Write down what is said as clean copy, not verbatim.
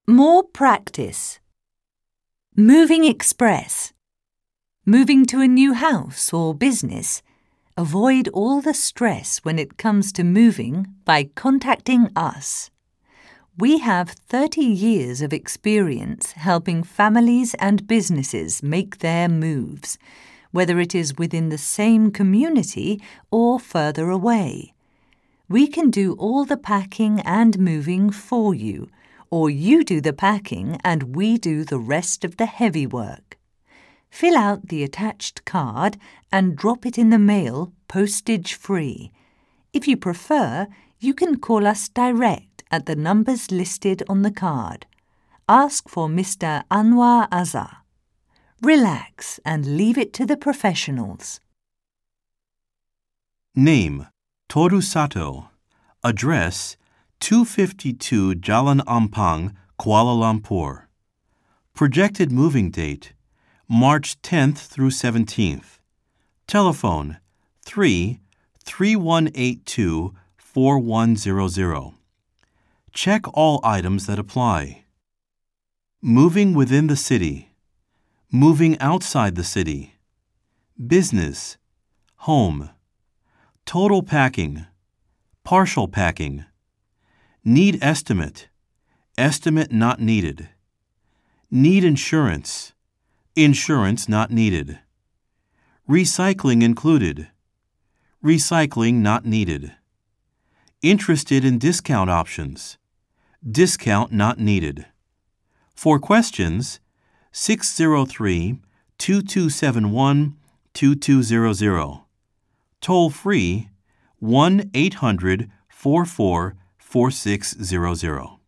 More practice. Moving express. Moving to a new house or business. Avoid all the stress when it comes to moving by contacting us. We have 30 years of experience helping families and businesses make their moves, whether it is within the same community or further away. We can do all the packing and moving for you, or you do the packing and we do the rest of the heavy work. Fill out the attached card and drop it in the mail postage-free. If you prefer, you can call us direct at the numbers listed on the card. Ask for Mr. Anwar Azhar. Relax and leave it to the professionals. Name: Toru Sato. Address: 252 Jalan Ampang, Kuala Lumpur. Projected moving date: March 10th through 17th. Telephone: 3-3182-4100. Check all items that apply. Moving within the city. Moving outside the city. Business. Home. Total packing. Partial packing. Need estimate. Estimate not needed. Need insurance. Insurance not needed. Recycling included. Recycling not needed. Interested in discount options. Discount not needed. For questions, 603-2271-2200. Toll free 1-800-44-4600.